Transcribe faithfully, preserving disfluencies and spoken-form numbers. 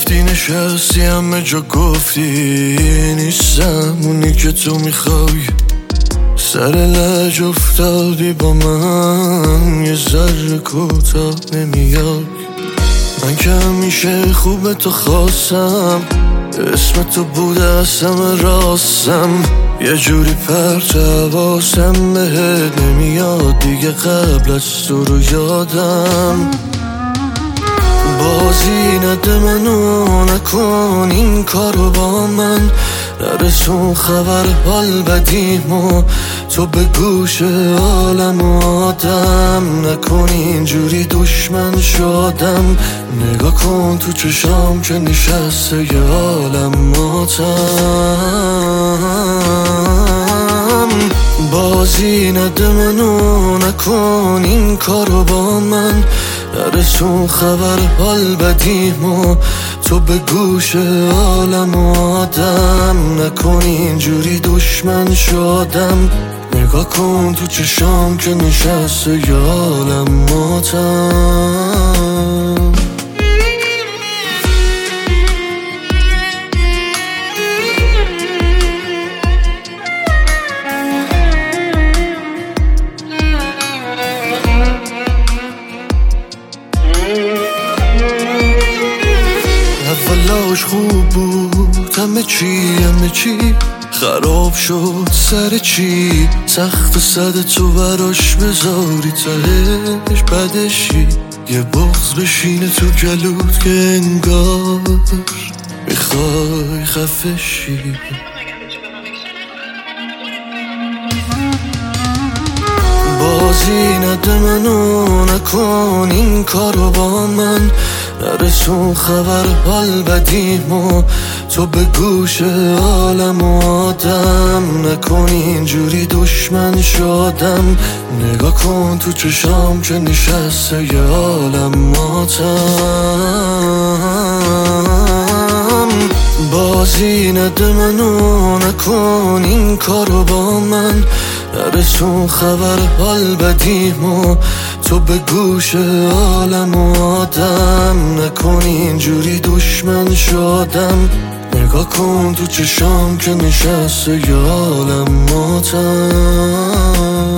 رفتی نشستی همه جا گفتی نیستم اونی که تو میخوای. سر لج افتادی با من یه ذره کوتاه نمیای. من که همیشه خوب تو خواستم، اسم تو بوده از همه راستم. یه جوری پرت حواسم بهت نمیاد دیگه، قبل از تو رو یادم. بازی نده منو نکن این کارو با من، نرسون خبر حال بدیمو تو به گوش عالم و آدم. نکن اینجوری دشمن شدم، نگاه کن تو چشام که نشسته یه عالم ماتم. بازی نده منو نکن این کارو با من، نرسون خبر حال بدیمو تو به گوش عالم و آدم. نکن اینجوری دشمن شدم، نگاه کن تو چشام که نشسته یه عالم ماتم. اولاش خوب بود همه چی همه چی، خراب شد سر چی؟ سخت و صد تو براش بذاری تهش بدشی. یه بغض بشینه تو گلوت که انگار میخوای خفشی. بازی نده منو نکن این کارو با من، نرسون خبر حال بدیمو تو به گوش عالم و آدم. نکن اینجوری دشمن شدم، نگاه کن تو چشام که نشسته یه عالم ماتم. بازی نده منو نکن این کارو با من، نرسون خبر حال بدیمو تو به گوش عالم و آدم. نکن اینجوری دشمن شدم، نگاه کن تو چشام که نشسته یه عالم ماتم.